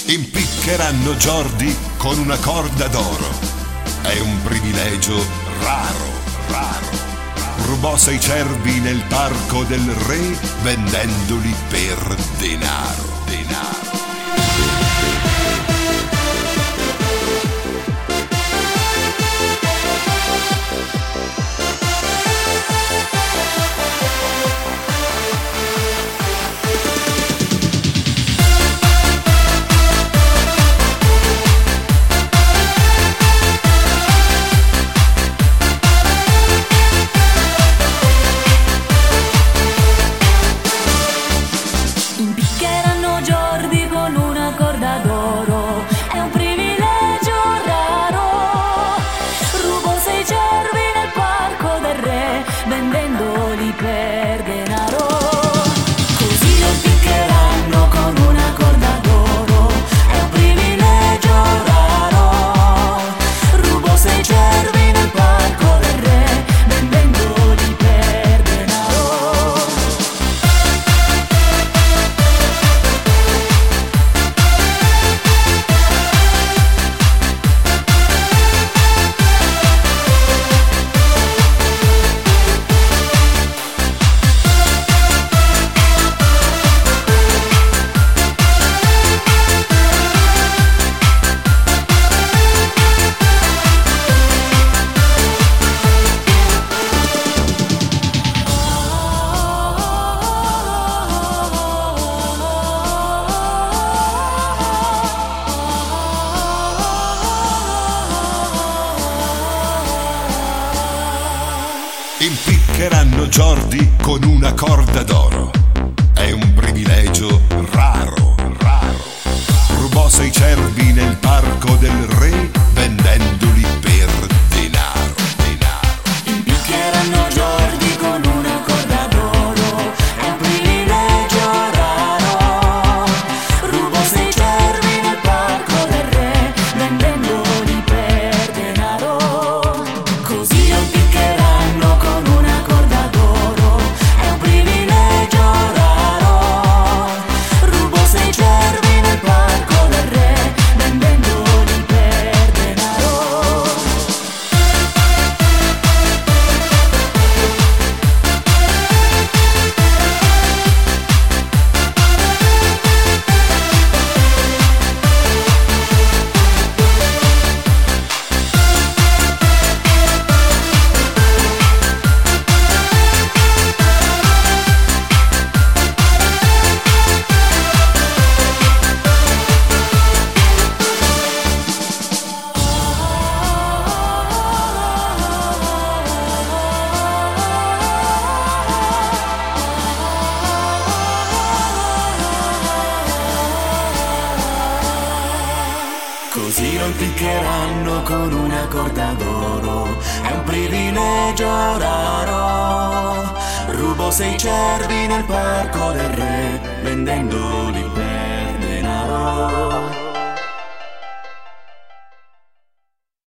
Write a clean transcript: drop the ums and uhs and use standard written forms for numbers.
Impiccheranno Jordi con una corda d'oro. È un privilegio raro, raro. Rubò 6 cervi nel parco del re vendendoli per denaro, denaro. Impiccheranno Jordi con una corda d'oro, è un privilegio raro. Rubò 6 cervi nel parco del re, vendendoli per denaro. Così lo impiccheranno con una corda d'oro, è un privilegio raro. Rubò 6 cervi nel parco del re, vendendoli per denaro. Impiccheranno Jordi con una corda d'oro. È un privilegio raro, raro. Rubò 6 cervi nel parco del re vendendoli per denaro, denaro. Impiccheranno Jordi con una corda d'oro, è un privilegio raro. Rubò 6 cervi nel parco del re, vendendoli per denaro. Così lo impiccheranno con una corda d'oro, è un privilegio raro. Rubò 6 cervi nel parco del re, vendendoli per denaro. Così lo impiccheranno con una corda d'oro, è un privilegio raro. Rubò 6 cervi nel parco del re, vendendoli per denaro.